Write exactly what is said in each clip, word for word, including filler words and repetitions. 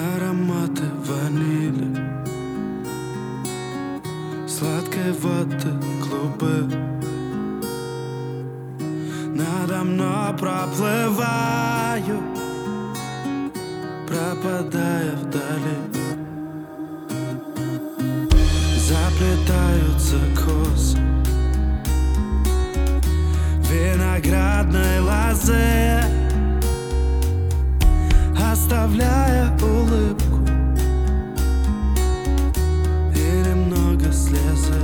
Ароматы ванили, сладкой воды клубы. Надо мной проплываю, пропадая вдали. Заплетаются косы виноградной лозы, оставляя улыбку и немного слезы,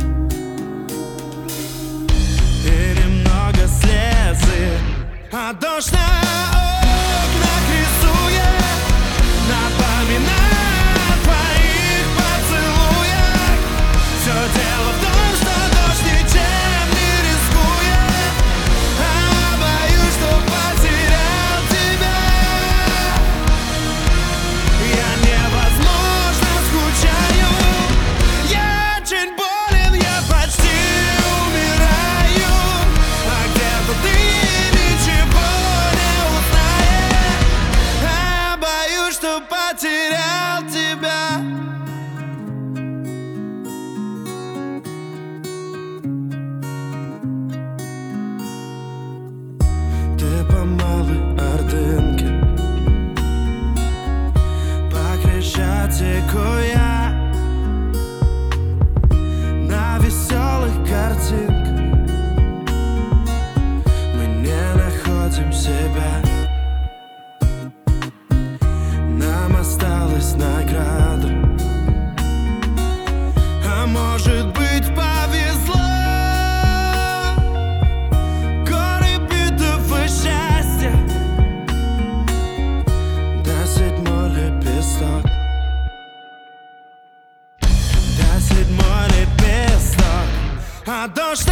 и немного слезы. А дождь на окнах рисует, напоминая о твоих поцелуях. Все дело в том, что дождь ничем не рискует, а боюсь, что потерял тебя. Я невозможно скучаю, я очень болен, я почти умираю. А где-то ты ничего не узнаешь, а боюсь, что потерял тебя. Ты по малой Ордынке, по Крещатику я, на веселых картинках мы не находим себя. Нам осталась награда, а может быть повезло. Горы битв и счастья, да седьмой лепесток, да седьмой лепесток. А дождь